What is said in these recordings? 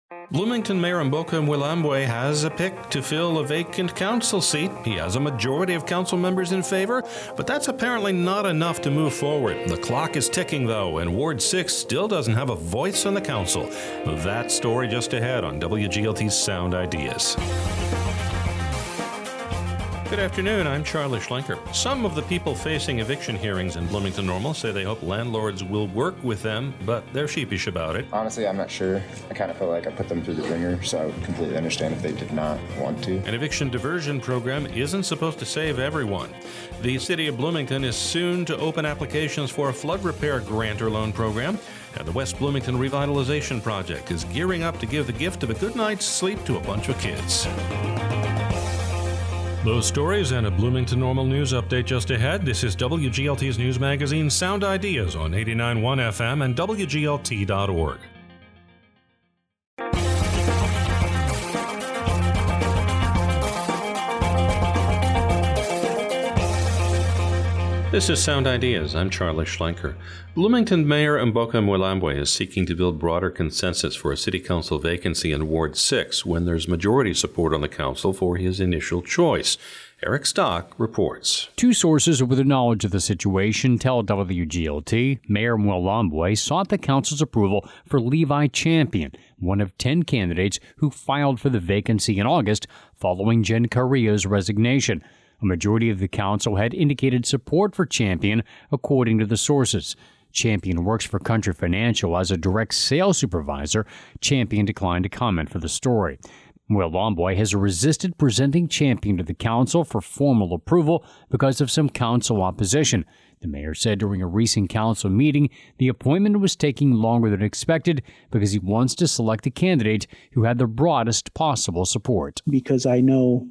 Bloomington Mayor Mboka Mwilambwe has a pick to fill a vacant council seat. He has a majority of council members in favor, but that's apparently not enough to move forward. The clock is ticking, though, and Ward 6 still doesn't have a voice on the council. That story just ahead on WGLT's Sound Ideas. Good afternoon, I'm Charlie Schlenker. Some of the people facing eviction hearings in Bloomington Normal say they hope landlords will work with them, but they're sheepish about it. Honestly, I'm not sure. I kind of feel like I put them through the ringer, so I would completely understand if they did not want to. An eviction diversion program isn't supposed to save everyone. The City of Bloomington is soon to open applications for a flood repair grant or loan program, and the West Bloomington Revitalization Project is gearing up to give the gift of a good night's sleep to a bunch of kids. Those stories and a Bloomington Normal News update just ahead. This is WGLT's news magazine Sound Ideas on 89.1 FM and WGLT.org. This is Sound Ideas. I'm Charlie Schlenker. Bloomington Mayor Mboka Mwilambwe is seeking to build broader consensus for a city council vacancy in Ward 6 when there's majority support on the council for his initial choice. Eric Stock reports. Two sources with knowledge of the situation tell WGLT Mayor Mwilambwe sought the council's approval for Levi Champion, one of 10 candidates who filed for the vacancy in August following Jen Carrillo's resignation. A majority of the council had indicated support for Champion, according to the sources. Champion works for Country Financial as a direct sales supervisor. Champion declined to comment for the story. Mwilambwe has resisted presenting Champion to the council for formal approval because of some council opposition. The mayor said during a recent council meeting the appointment was taking longer than expected because he wants to select a candidate who had the broadest possible support. Because I know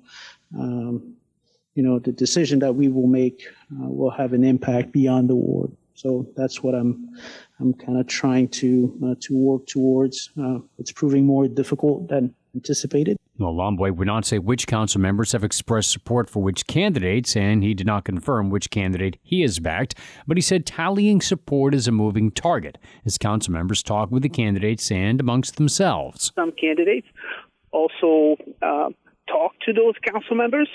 the decision that we will make will have an impact beyond the ward. So that's what I'm kind of trying to work towards. It's proving more difficult than anticipated. Mwilambwe would not say which council members have expressed support for which candidates, and he did not confirm which candidate he has backed, but he said tallying support is a moving target as council members talk with the candidates and amongst themselves. Some candidates also talk to those council members,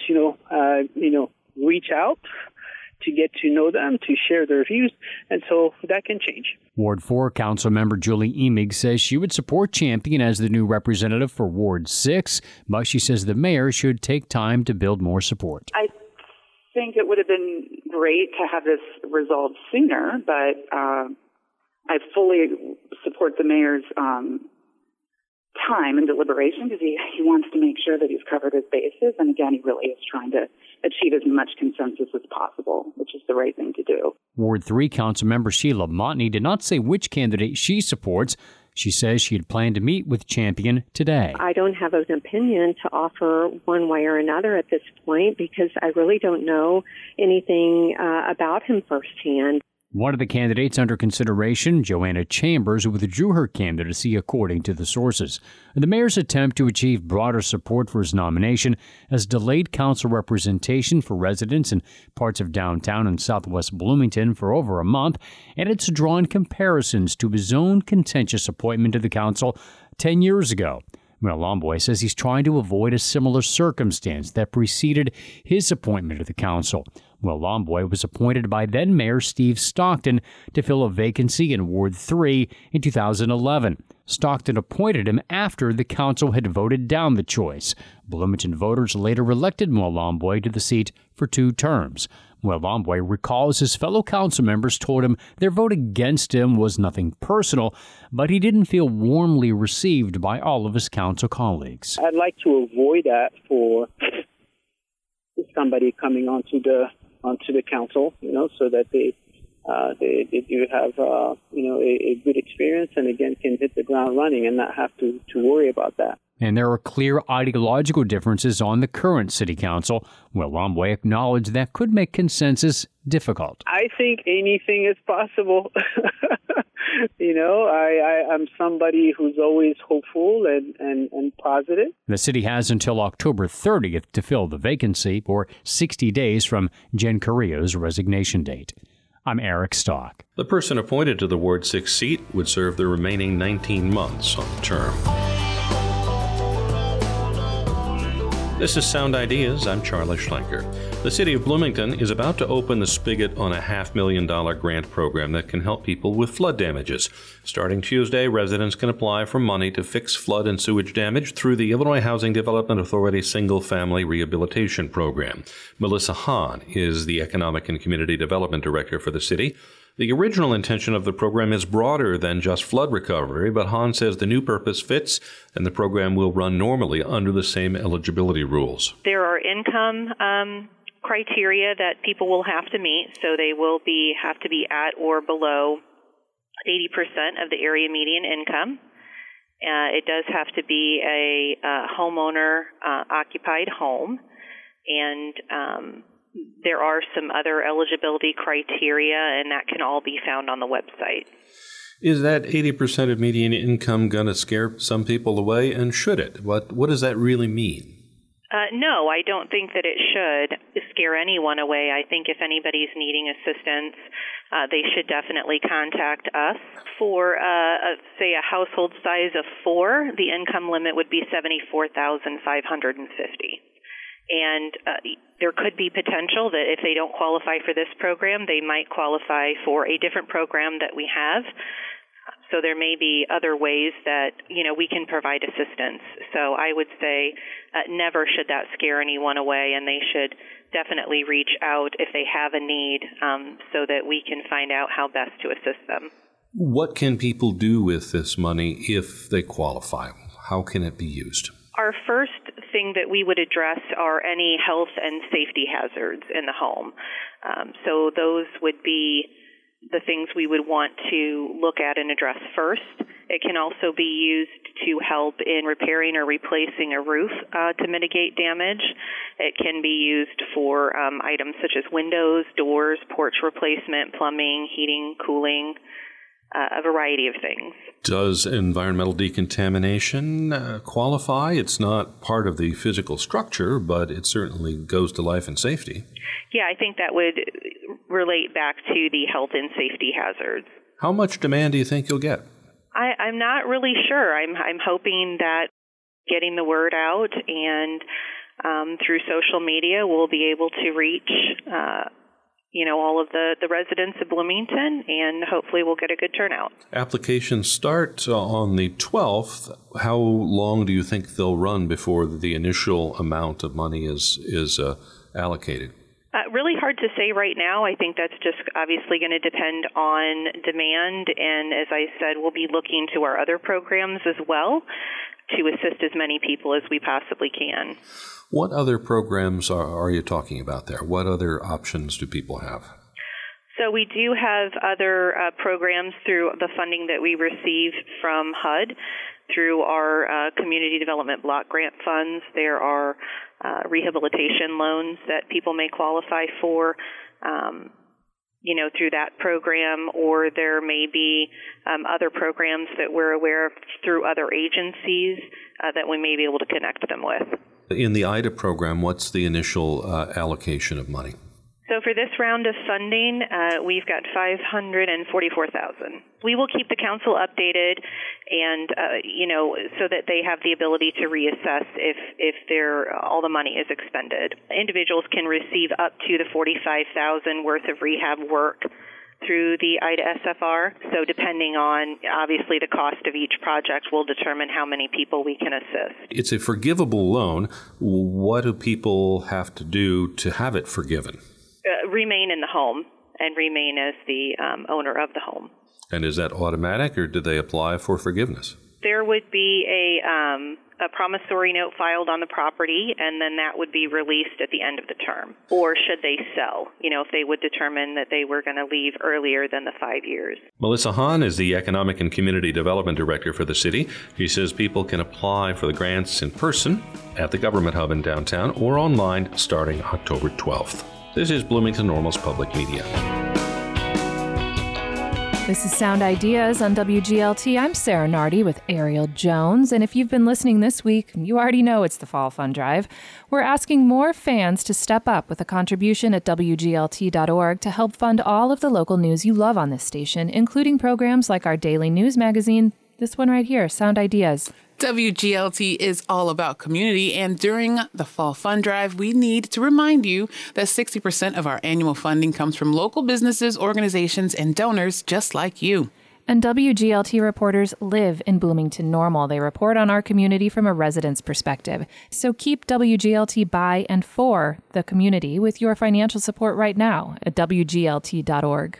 reach out to get to know them, to share their views, and so that can change. Ward 4 council member Julie Emig says she would support Champion as the new representative for Ward 6, but she says the mayor should take time to build more support. I think it would have been great to have this resolved sooner, but I fully support the mayor's time and deliberation because he wants to make sure that he's covered his bases. And again, he really is trying to achieve as much consensus as possible, which is the right thing to do. Ward 3 council member Sheila Montney did not say which candidate she supports. She says she had planned to meet with Champion today. I don't have an opinion to offer one way or another at this point because I really don't know anything about him firsthand. One of the candidates under consideration, Joanna Chambers, withdrew her candidacy according to the sources. The mayor's attempt to achieve broader support for his nomination has delayed council representation for residents in parts of downtown and southwest Bloomington for over a month, and it's drawn comparisons to his own contentious appointment to the council 10 years ago. Mwilambwe says he's trying to avoid a similar circumstance that preceded his appointment to the council. Mwilambwe was appointed by then-Mayor Steve Stockton to fill a vacancy in Ward 3 in 2011. Stockton appointed him after the council had voted down the choice. Bloomington voters later elected Mwilambwe to the seat for 2 terms. Mwilambwe recalls his fellow council members told him their vote against him was nothing personal, but he didn't feel warmly received by all of his council colleagues. I'd like to avoid that for somebody coming onto the council, so that they do have a good experience and again can hit the ground running and not have to worry about that. And there are clear ideological differences on the current city council. Mwilambwe acknowledged that could make consensus difficult. I think anything is possible. I'm somebody who's always hopeful and positive. The city has until October 30th to fill the vacancy, or 60 days from Jen Carrillo's resignation date. I'm Eric Stock. The person appointed to the Ward 6 seat would serve the remaining 19 months on the term. This is Sound Ideas. I'm Charlie Schlenker. The city of Bloomington is about to open the spigot on a $500,000 grant program that can help people with flood damages. Starting Tuesday, residents can apply for money to fix flood and sewage damage through the Illinois Housing Development Authority Single Family Rehabilitation Program. Melissa Hahn is the Economic and Community Development Director for the city. The original intention of the program is broader than just flood recovery, but Hahn says the new purpose fits and the program will run normally under the same eligibility rules. There are income criteria that people will have to meet, so they will have to be at or below 80% of the area median income. It does have to be a homeowner occupied home, and there are some other eligibility criteria, and that can all be found on the website. Is that 80% of median income going to scare some people away, and should it? What does that really mean? No, I don't think that it should scare anyone away. I think if anybody's needing assistance, they should definitely contact us. For, say, a household size of 4, the income limit would be $74,550. And there could be potential that if they don't qualify for this program, they might qualify for a different program that we have. So there may be other ways that, we can provide assistance. So I would say never should that scare anyone away, and they should definitely reach out if they have a need so that we can find out how best to assist them. What can people do with this money if they qualify? How can it be used? Our first thing that we would address are any health and safety hazards in the home. So those would be the things we would want to look at and address first. It can also be used to help in repairing or replacing a roof to mitigate damage. It can be used for items such as windows, doors, porch replacement, plumbing, heating, cooling, a variety of things. Does environmental decontamination qualify? It's not part of the physical structure, but it certainly goes to life and safety. Yeah, I think that would relate back to the health and safety hazards. How much demand do you think you'll get? I'm not really sure. I'm hoping that getting the word out and through social media, we'll be able to reach all of the residents of Bloomington, and hopefully we'll get a good turnout. Applications start on the 12th. How long do you think they'll run before the initial amount of money is allocated? Really hard to say right now. I think that's just obviously going to depend on demand, and as I said, we'll be looking to our other programs as well to assist as many people as we possibly can. What other programs are you talking about there? What other options do people have? So we do have other programs through the funding that we receive from HUD through our Community Development Block Grant funds. There are rehabilitation loans that people may qualify for, through that program, or there may be other programs that we're aware of through other agencies that we may be able to connect them with. In the IDA program, what's the initial allocation of money? So for this round of funding, we've got $544,000. We will keep the council updated, and so that they have the ability to reassess if all the money is expended. Individuals can receive up to the $45,000 worth of rehab work through the IDA SFR. So depending on, obviously, the cost of each project will determine how many people we can assist. It's a forgivable loan. What do people have to do to have it forgiven? Remain in the home and remain as the owner of the home. And is that automatic, or do they apply for forgiveness? There would be a promissory note filed on the property, and then that would be released at the end of the term. Or should they sell, if they would determine that they were going to leave earlier than the 5 years. Melissa Hahn is the Economic and Community Development Director for the city. She says people can apply for the grants in person at the Government Hub in downtown or online starting October 12th. This is Bloomington Normal's Public Media. This is Sound Ideas on WGLT. I'm Sarah Nardi with Ariel Jones. And if you've been listening this week, you already know it's the Fall Fund Drive. We're asking more fans to step up with a contribution at WGLT.org to help fund all of the local news you love on this station, including programs like our daily news magazine, this one right here, Sound Ideas. WGLT is all about community, and during the Fall Fund Drive, we need to remind you that 60% of our annual funding comes from local businesses, organizations, and donors just like you. And WGLT reporters live in Bloomington Normal. They report on our community from a resident's perspective. So keep WGLT by and for the community with your financial support right now at WGLT.org.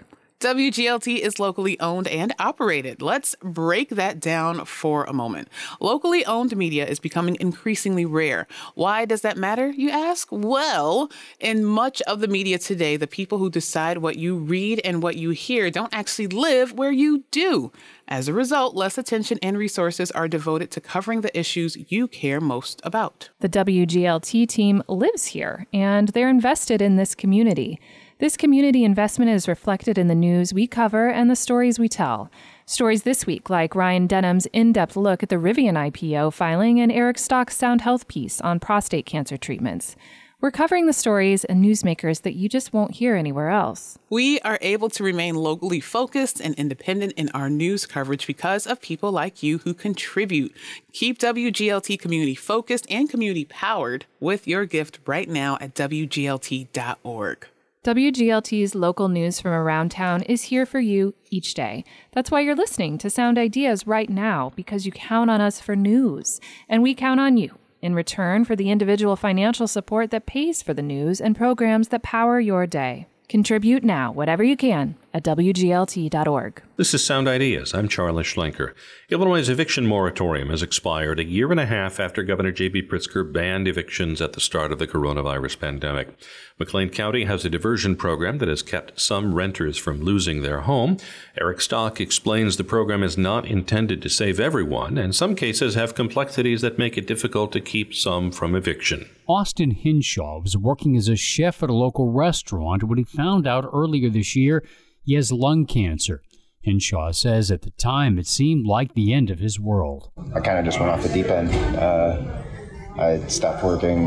WGLT is locally owned and operated. Let's break that down for a moment. Locally owned media is becoming increasingly rare. Why does that matter, you ask? Well, in much of the media today, the people who decide what you read and what you hear don't actually live where you do. As a result, less attention and resources are devoted to covering the issues you care most about. The WGLT team lives here, and they're invested in this community. This community investment is reflected in the news we cover and the stories we tell. Stories this week like Ryan Denham's in-depth look at the Rivian IPO filing and Eric Stock's Sound Health piece on prostate cancer treatments. We're covering the stories and newsmakers that you just won't hear anywhere else. We are able to remain locally focused and independent in our news coverage because of people like you who contribute. Keep WGLT community focused and community powered with your gift right now at WGLT.org. WGLT's local news from around town is here for you each day. That's why you're listening to Sound Ideas right now, because you count on us for news, and we count on you in return for the individual financial support that pays for the news and programs that power your day. Contribute now, whatever you can, at WGLT.org. This is Sound Ideas. I'm Charles Schlenker. Illinois' eviction moratorium has expired a year and a half after Governor J.B. Pritzker banned evictions at the start of the coronavirus pandemic. McLean County has a diversion program that has kept some renters from losing their home. Eric Stock explains the program is not intended to save everyone, and some cases have complexities that make it difficult to keep some from eviction. Austin Hinshaw was working as a chef at a local restaurant when he found out earlier this year he has lung cancer. Hinshaw says at the time it seemed like the end of his world. I kind of just went off the deep end. I stopped working,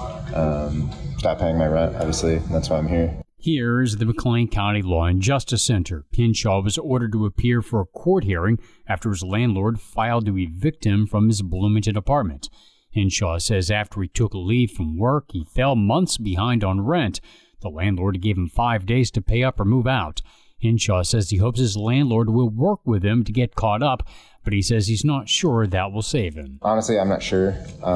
stopped paying my rent, obviously, and that's why I'm here. Here is the McLean County Law and Justice Center. Hinshaw was ordered to appear for a court hearing after his landlord filed to evict him from his Bloomington apartment. Hinshaw says after he took leave from work, he fell months behind on rent. The landlord gave him 5 days to pay up or move out. Hinshaw says he hopes his landlord will work with him to get caught up, but he says he's not sure that will save him. Honestly, I'm not sure.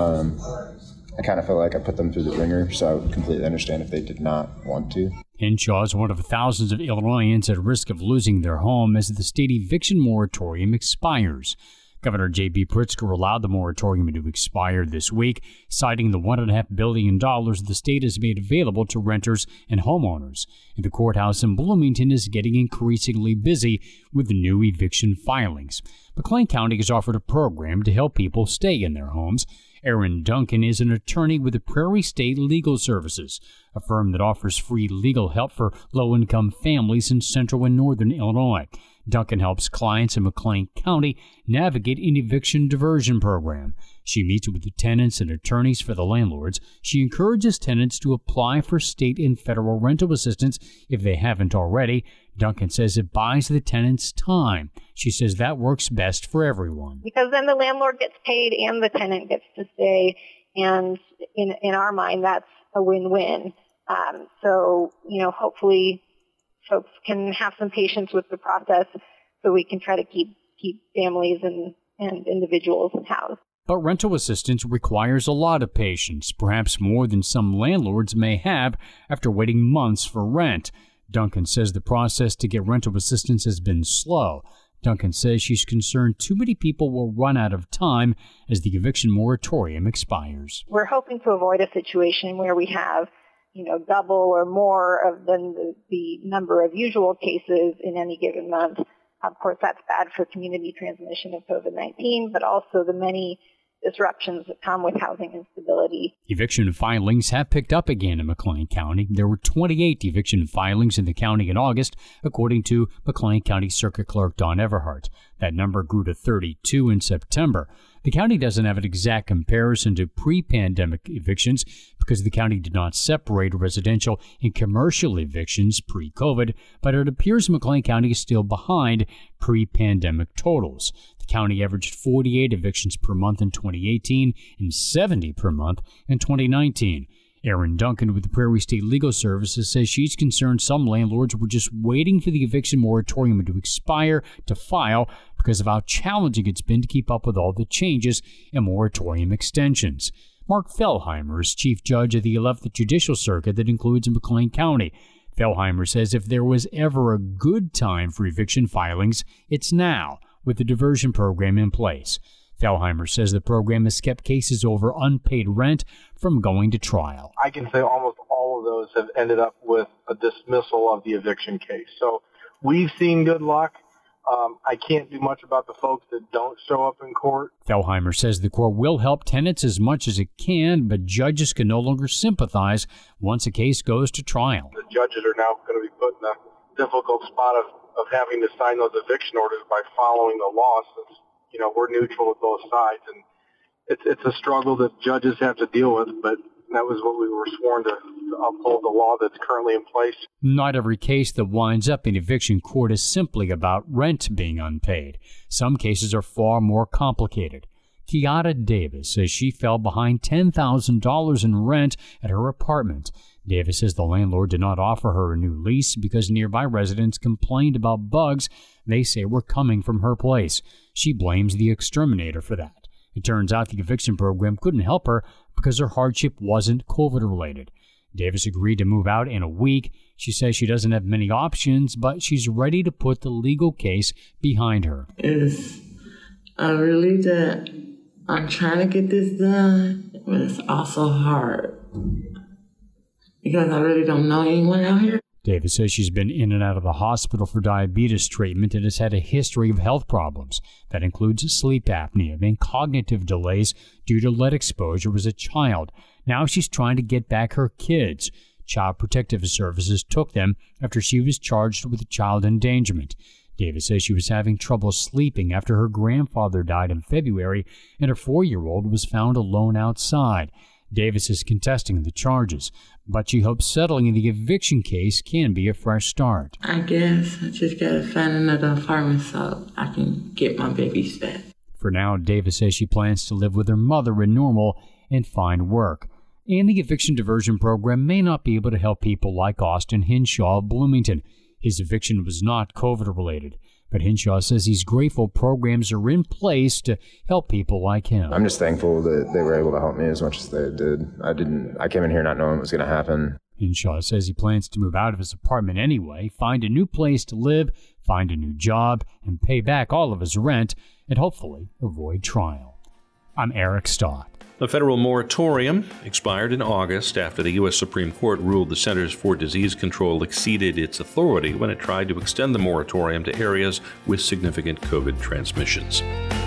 I kind of feel like I put them through the ringer, so I would completely understand if they did not want to. Hinshaw is one of thousands of Illinoisans at risk of losing their home as the state eviction moratorium expires. Governor J.B. Pritzker allowed the moratorium to expire this week, citing the $1.5 billion the state has made available to renters and homeowners. And the courthouse in Bloomington is getting increasingly busy with new eviction filings. McLean County has offered a program to help people stay in their homes. Aaron Duncan is an attorney with the Prairie State Legal Services, a firm that offers free legal help for low-income families in central and northern Illinois. Duncan helps clients in McLean County navigate an eviction diversion program. She meets with the tenants and attorneys for the landlords. She encourages tenants to apply for state and federal rental assistance if they haven't already. Duncan says it buys the tenants time. She says that works best for everyone. Because then the landlord gets paid and the tenant gets to stay, and in our mind, that's a win-win. So, hopefully folks can have some patience with the process so we can try to keep families and individuals housed. But rental assistance requires a lot of patience, perhaps more than some landlords may have after waiting months for rent. Duncan says the process to get rental assistance has been slow. Duncan says she's concerned too many people will run out of time as the eviction moratorium expires. We're hoping to avoid a situation where we have double or more than the number of usual cases in any given month. Of course, that's bad for community transmission of COVID-19, but also the many disruptions that come with housing instability. Eviction filings have picked up again in McLean County. There were 28 eviction filings in the county in August, according to McLean County Circuit Clerk Don Everhart. That number grew to 32 in September. The county doesn't have an exact comparison to pre-pandemic evictions because the county did not separate residential and commercial evictions pre-COVID, but it appears McLean County is still behind pre-pandemic totals. The county averaged 48 evictions per month in 2018 and 70 per month in 2019. Erin Duncan with the Prairie State Legal Services says she's concerned some landlords were just waiting for the eviction moratorium to expire to file because of how challenging it's been to keep up with all the changes and moratorium extensions. Mark Fellheimer is Chief Judge of the 11th Judicial Circuit that includes McLean County. Fellheimer says if there was ever a good time for eviction filings, it's now, with the diversion program in place. Fellheimer says the program has kept cases over unpaid rent from going to trial. I can say almost all of those have ended up with a dismissal of the eviction case. So we've seen good luck. I can't do much about the folks that don't show up in court. Fellheimer says the court will help tenants as much as it can, but judges can no longer sympathize once a case goes to trial. The judges are now going to be put in a difficult spot of having to sign those eviction orders by following the law, since we're neutral with both sides, and it's a struggle that judges have to deal with, but that was what we were sworn to uphold the law that's currently in place. Not every case that winds up in eviction court is simply about rent being unpaid. Some cases are far more complicated. Kiara Davis says she fell behind $10,000 in rent at her apartment. Davis says the landlord did not offer her a new lease because nearby residents complained about bugs they say were coming from her place. She blames the exterminator for that. It turns out the eviction program couldn't help her because her hardship wasn't COVID-related. Davis agreed to move out in a week. She says she doesn't have many options, but she's ready to put the legal case behind her. It's a relief that I'm trying to get this done, but it's also hard because I really don't know anyone out here. Davis says she's been in and out of the hospital for diabetes treatment and has had a history of health problems. That includes sleep apnea and cognitive delays due to lead exposure as a child. Now she's trying to get back her kids. Child Protective Services took them after she was charged with child endangerment. Davis says she was having trouble sleeping after her grandfather died in February and her 4-year-old was found alone outside. Davis is contesting the charges, but she hopes settling in the eviction case can be a fresh start. I guess I just gotta find another apartment so I can get my babies back. For now, Davis says she plans to live with her mother in Normal and find work. And the eviction diversion program may not be able to help people like Austin Hinshaw of Bloomington. His eviction was not COVID-related. But Hinshaw says he's grateful programs are in place to help people like him. I'm just thankful that they were able to help me as much as they did. I came in here not knowing what was going to happen. Hinshaw says he plans to move out of his apartment anyway, find a new place to live, find a new job, and pay back all of his rent, and hopefully avoid trial. I'm Eric Stott. The federal moratorium expired in August after the U.S. Supreme Court ruled the Centers for Disease Control exceeded its authority when it tried to extend the moratorium to areas with significant COVID transmissions.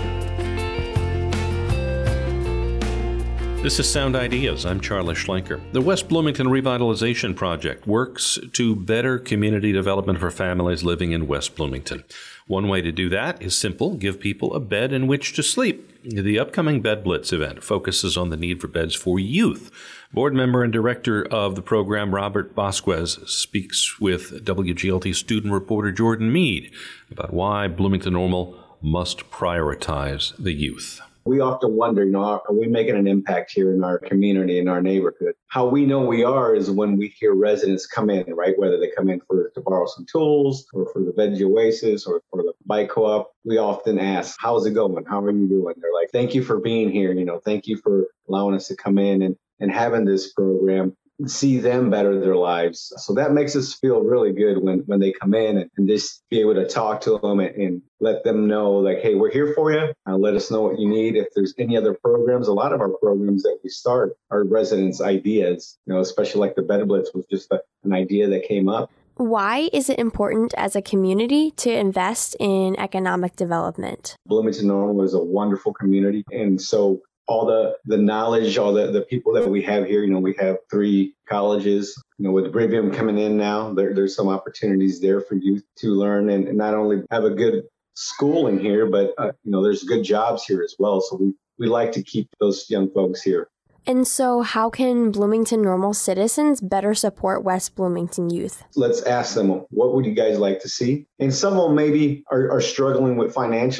This is Sound Ideas. I'm Charlie Schlenker. The West Bloomington Revitalization Project works to better community development for families living in West Bloomington. One way to do that is simple: give people a bed in which to sleep. The upcoming Bed Blitz event focuses on the need for beds for youth. Board member and director of the program, Robert Vasquez, speaks with WGLT student reporter Jordan Mead about why Bloomington Normal must prioritize the youth. We often wonder, are we making an impact here in our community, in our neighborhood? How we know we are is when we hear residents come in, right? Whether they come in to borrow some tools or for the Veggie Oasis or for the bike co-op, we often ask, how's it going? How are you doing? They're like, thank you for being here. Thank you for allowing us to come in and having this program, see them better their lives. So that makes us feel really good when they come in and just be able to talk to them and let them know, like, hey, we're here for you. Let us know what you need. If there's any other programs, a lot of our programs that we start are residents' ideas, especially like the Bed Blitz was just an idea that came up. Why is it important as a community to invest in economic development? Bloomington Normal is a wonderful community. And so all the knowledge, all the people that we have here, we have 3 colleges, with Brivium coming in now, there's some opportunities there for youth to learn and not only have a good schooling here, but, there's good jobs here as well. So we like to keep those young folks here. And so how can Bloomington Normal citizens better support West Bloomington youth? Let's ask them, what would you guys like to see? And some of them maybe are struggling with financially.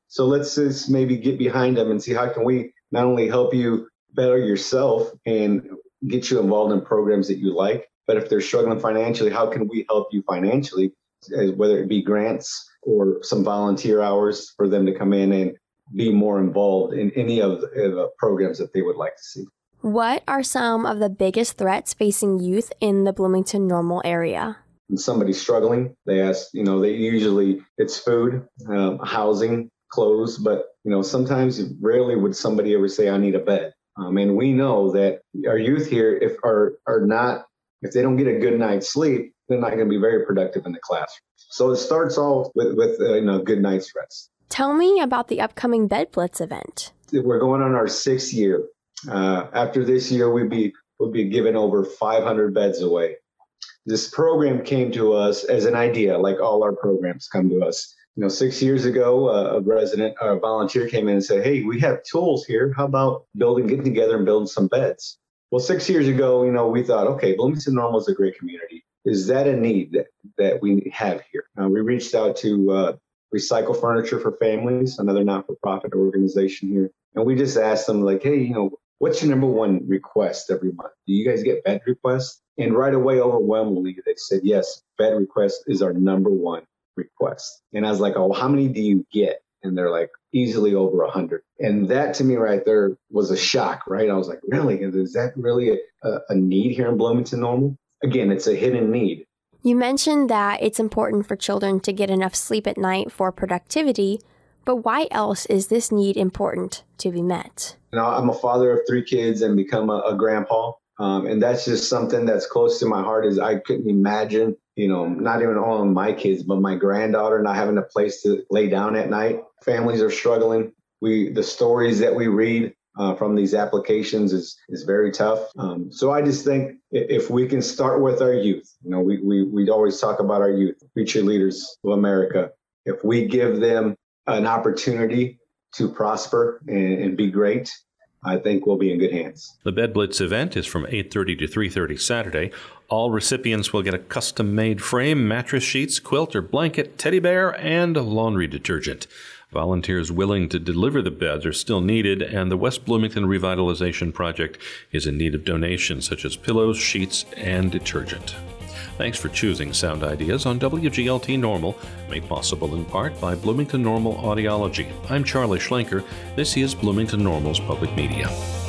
So let's just maybe get behind them and see how can we not only help you better yourself and get you involved in programs that you like, but if they're struggling financially, how can we help you financially, whether it be grants or some volunteer hours for them to come in and be more involved in any of the programs that they would like to see. What are some of the biggest threats facing youth in the Bloomington Normal area? When somebody's struggling, they ask, it's food, housing, clothes, but, sometimes rarely would somebody ever say, I need a bed. And we know that our youth here, if they don't get a good night's sleep, they're not going to be very productive in the classroom. So it starts off with good night's rest. Tell me about the upcoming Bed Blitz event. We're going on our 6th year. After this year, we'll be giving over 500 beds away. This program came to us as an idea, like all our programs come to us. 6 years ago, a volunteer came in and said, hey, we have tools here. How about getting together and building some beds? Well, 6 years ago, we thought, okay, Bloomington Normal is a great community. Is that a need that we have here? We reached out to Recycle Furniture for Families, another not-for-profit organization here. And we just asked them, like, hey, what's your number one request every month? Do you guys get bed requests? And right away, overwhelmingly, they said, yes, bed request is our number one request. And I was like, oh, how many do you get? And they're like, easily over 100. And that to me right there was a shock, right? I was like, really? Is that really a need here in Bloomington Normal? Again, it's a hidden need. You mentioned that it's important for children to get enough sleep at night for productivity, but why else is this need important to be met? I'm a father of 3 kids and become a grandpa. And that's just something that's close to my heart. Is I couldn't imagine, not even all of my kids, but my granddaughter not having a place to lay down at night. Families are struggling. The stories that we read from these applications is very tough. So I just think if we can start with our youth, we always talk about our youth, future leaders of America. If we give them an opportunity to prosper and be great, I think we'll be in good hands. The Bed Blitz event is from 8:30 to 3:30 Saturday. All recipients will get a custom-made frame, mattress sheets, quilt or blanket, teddy bear, and laundry detergent. Volunteers willing to deliver the beds are still needed, and the West Bloomington Revitalization Project is in need of donations such as pillows, sheets, and detergent. Thanks for choosing Sound Ideas on WGLT Normal, made possible in part by Bloomington Normal Audiology. I'm Charlie Schlenker. This is Bloomington Normal's Public Media.